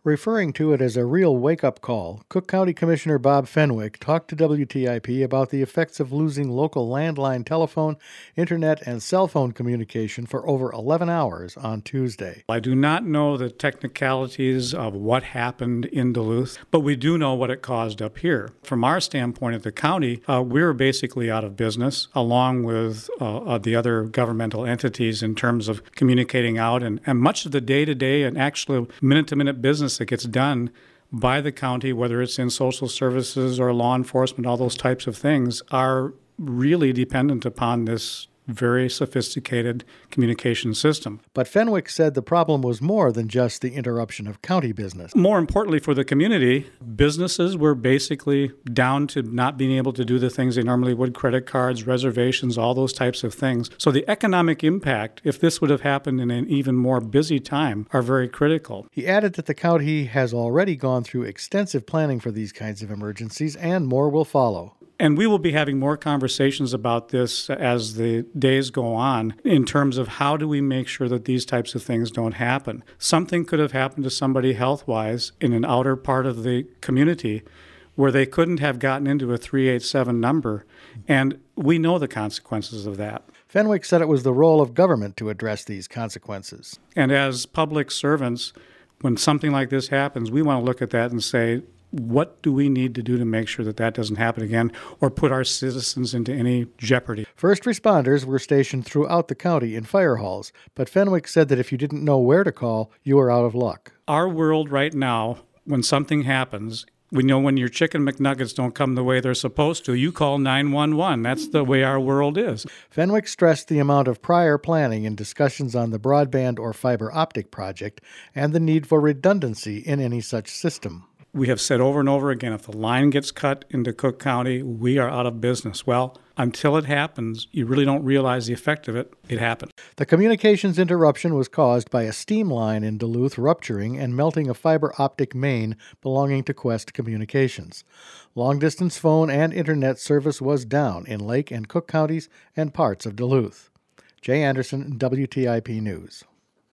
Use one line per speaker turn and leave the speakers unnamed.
Referring to it as a real wake-up call, Cook County Commissioner Bob Fenwick talked to WTIP about the effects of losing local landline telephone, internet, and cell phone communication for over 11 hours on Tuesday.
I do not know the technicalities of what happened in Duluth, but we do know what it caused up here. From our standpoint at the county, we're basically out of business, along with the other governmental entities in terms of communicating out, and much of the day-to-day and actually minute-to-minute business that gets done by the county, whether it's in social services or law enforcement, all those types of things, are really dependent upon this very sophisticated communication system.
But Fenwick said the problem was more than just the interruption of county business.
More importantly for the community, businesses were basically down to not being able to do the things they normally would, credit cards, reservations, all those types of things. So the economic impact, if this would have happened in an even more busy time, are very critical.
He added that the county has already gone through extensive planning for these kinds of emergencies, and more will follow.
And we will be having more conversations about this as the days go on in terms of how do we make sure that these types of things don't happen. Something could have happened to somebody health-wise in an outer part of the community where they couldn't have gotten into a 387 number, and we know the consequences of that.
Fenwick said it was the role of government to address these consequences.
And as public servants, when something like this happens, we want to look at that and say, what do we need to do to make sure that that doesn't happen again or put our citizens into any jeopardy?
First responders were stationed throughout the county in fire halls, but Fenwick said that if you didn't know where to call, you were out of luck.
Our world right now, when something happens, we know when your chicken McNuggets don't come the way they're supposed to, you call 911. That's the way our world is.
Fenwick stressed the amount of prior planning and discussions on the broadband or fiber optic project and the need for redundancy in any such system.
We have said over and over again, if the line gets cut into Cook County, we are out of business. Well, until it happens, you really don't realize the effect of it. It happened.
The communications interruption was caused by a steam line in Duluth rupturing and melting a fiber optic main belonging to Quest Communications. Long-distance phone and internet service was down in Lake and Cook counties and parts of Duluth. Jay Anderson, WTIP News.